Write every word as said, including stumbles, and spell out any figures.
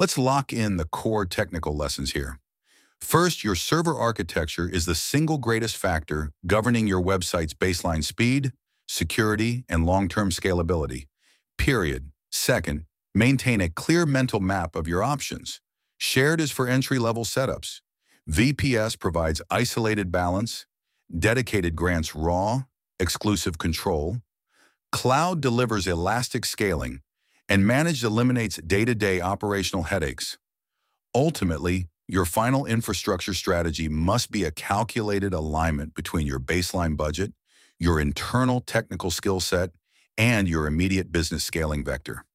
Let's lock in the core technical lessons here. First, your server architecture is the single greatest factor governing your website's baseline speed, security, and long-term scalability. Period. Second, maintain a clear mental map of your options. Shared is for entry-level setups. V P S provides isolated balance. Dedicated grants raw, exclusive control. Cloud delivers elastic scaling. And managed eliminates day-to-day operational headaches. Ultimately, your final infrastructure strategy must be a calculated alignment between your baseline budget, your internal technical skill set, and your immediate business scaling vector.